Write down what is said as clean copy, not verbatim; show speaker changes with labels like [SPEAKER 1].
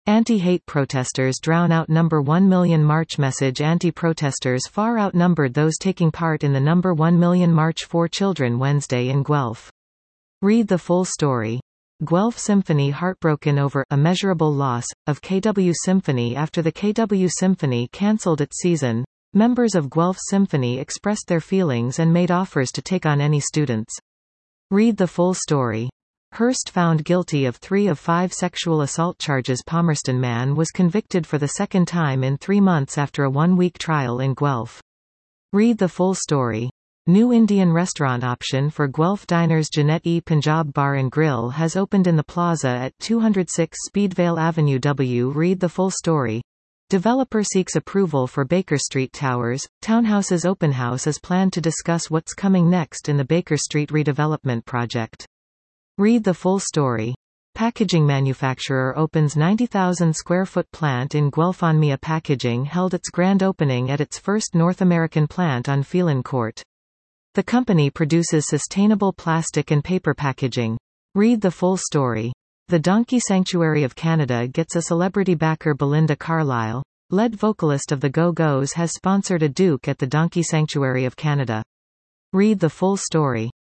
[SPEAKER 1] Anti-hate protesters drown out number 1 million march message. Anti-protesters far outnumbered those taking part in the number 1 million march for children Wednesday in Guelph. Read the full story. Guelph Symphony heartbroken over immeasurable loss of KW Symphony. After the KW Symphony cancelled its season, members of Guelph Symphony expressed their feelings and made offers to take on any students. Read the full story. Hearst found guilty of 3 of 5 sexual assault charges. Palmerston man was convicted for the second time in 3 months after a 1-week trial in Guelph. Read the full story. New Indian restaurant option for Guelph diners. Jeanette Punjab Bar and Grill has opened in the plaza at 206 Speedvale Avenue W. Read the full story. Developer seeks approval for Baker Street Towers. Townhouses open house is planned to discuss what's coming next in the Baker Street redevelopment project. Read the full story. Packaging manufacturer opens 90,000 square foot plant in Guelph. Onmia Packaging held its grand opening at its first North American plant on Phelan Court. The company produces sustainable plastic and paper packaging. Read the full story. The Donkey Sanctuary of Canada gets a celebrity backer. Belinda Carlisle, lead vocalist of the Go-Go's, has sponsored a Duke at the Donkey Sanctuary of Canada. Read the full story.